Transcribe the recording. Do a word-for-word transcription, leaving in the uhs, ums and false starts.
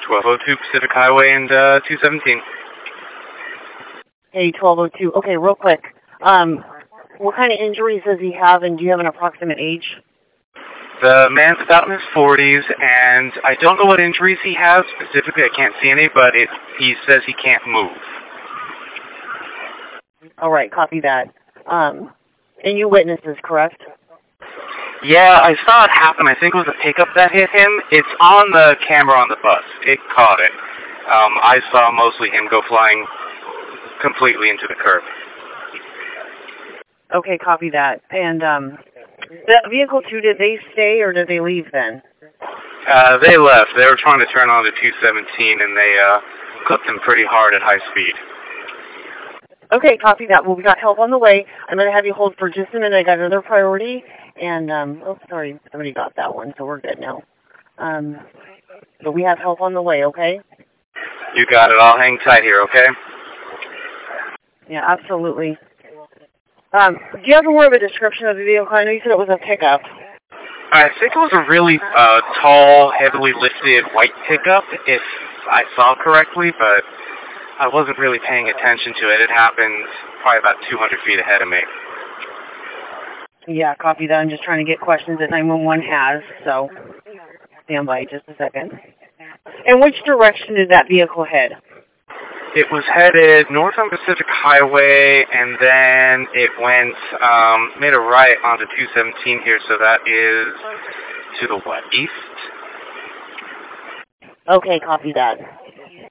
twelve oh two Pacific Highway and uh, two seventeen. Hey, twelve oh two. Okay, real quick. Um, what kind of injuries does he have, and do you have an approximate age? The man's about in his forties, and I don't know what injuries he has specifically. I can't see any, but it, he says he can't move. All right, copy that. Um, and you witnessed this, correct? Yeah, I saw it happen. I think it was a pickup that hit him. It's on the camera on the bus. It caught it. Um, I saw mostly him go flying completely into the curb. Okay, copy that. And um, the vehicle two, did they stay or did they leave then? Uh, they left. They were trying to turn on the two seventeen, and they uh, clipped him pretty hard at high speed. Okay, copy that. Well, we got help on the way. I'm going to have you hold for just a minute. I got another priority. And, um, oh, sorry, somebody got that one, so we're good now. Um, but we have help on the way, okay? You got it. I'll hang tight here, okay? Yeah, absolutely. Um, do you have more of a description of the vehicle? I know you said it was a pickup. I think it was a really uh, tall, heavily lifted white pickup, if I saw correctly, but I wasn't really paying attention to it. It happened probably about two hundred feet ahead of me. Yeah, copy that. I'm just trying to get questions that nine one one has, so stand by just a second. And which direction did that vehicle head? It was headed north on Pacific Highway, and then it went, um, made a right onto two seventeen here, so that is to the what, east? Okay, copy that.